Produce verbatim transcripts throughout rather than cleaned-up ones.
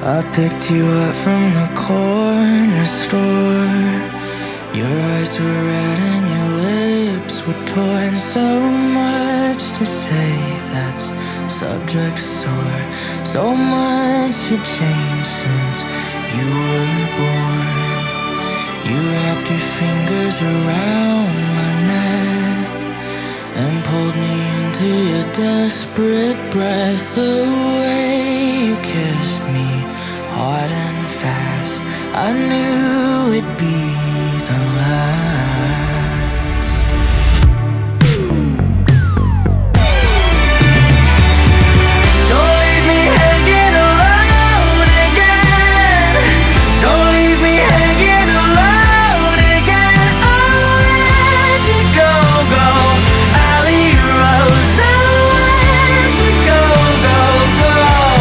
I picked you up from the corner store. Your eyes were red and your lips were torn. So much to say that's subject sore. So much had changed since you were born. You wrapped your fingers around my neck and pulled me into your desperate breath. The way you kissed me hard and fast, I knew it'd be the last. Don't leave me hanging alone again. Don't leave me hanging alone again. I'll let you go, go, alley rose. I'll let you go, go, go.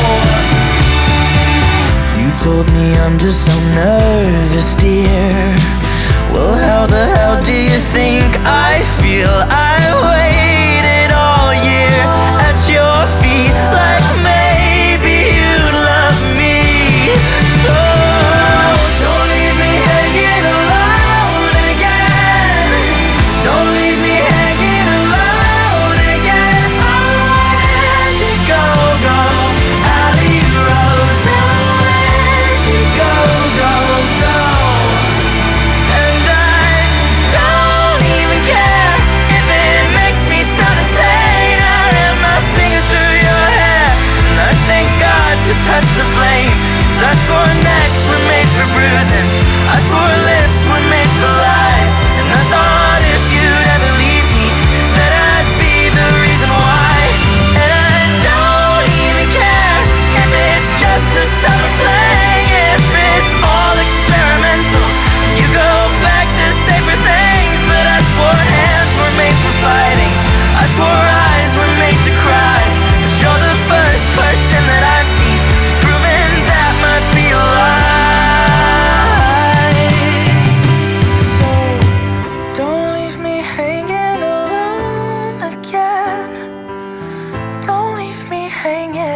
You told me I'm just so nervous, dear. Well, how the hell do you think I feel? I waited all year at your feet, like maybe you'd love me. So don't leave me hanging alone again. Don't leave me hanging alone again. I'll let you go, go, alley rose. I'll let you go, go, go. And I don't even care if it makes me sound insane. I ran my fingers through your hair, and I thank God to touch the flame. 'Cause I swore necks were made for bruising, I swore lips were made for lies. And I thought if you'd ever leave me, that I'd be the reason why. And I don't even care if it's just a summer fling, if it's all experimental and you go back to safer things. But I swore hands were made for fighting, I swore eyes were made to cry. But you're the first person that I've seen who's proven that might be a lie. So don't leave me hanging alone again. Don't leave me hanging